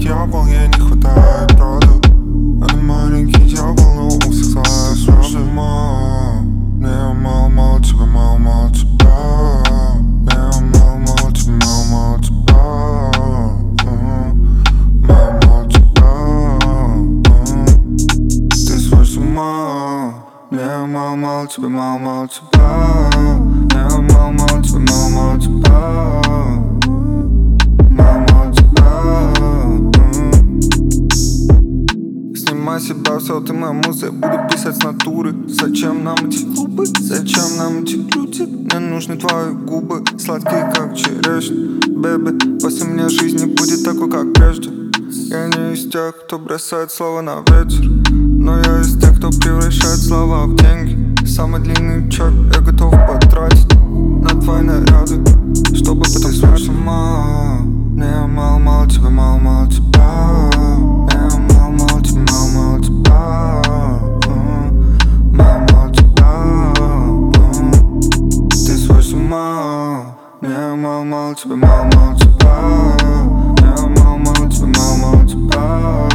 дьявол, ей не хватает правды. Она маленький дьявол, но он всех знает. Слушай, мне мало-мало тебя, мало-мало тебя. Мне мало-мало тебя, мало-мало тебя. Мало-мало тебя. Ты свой с ума. Мне мало-мало тебя, мало-мало тебя. Мне мало-мало тебя, мало-мало тебя. Снимай себя, все, ты моя муза, я буду писать с натуры. Зачем нам эти клубы, зачем нам эти люди? Мне нужны твои губы, сладкие как черешня. Бэби, после меня жизнь не будет такой, как прежде. Я не из тех, кто бросает слова на ветер, но я из тех, кто превращает слова в деньги. Самый длинный чек я готов потратить на твои наряды, чтобы потом свой с ума. Мне мало-мало тебя, мало-мало тебя. Мне мало-мало тебя, мало-мало тебя. Мало-мало тебя. Ты свой с ума. Мне мало-мало тебя, мало-мало тебя. Мне мало-мало тебя, мало-мало тебя.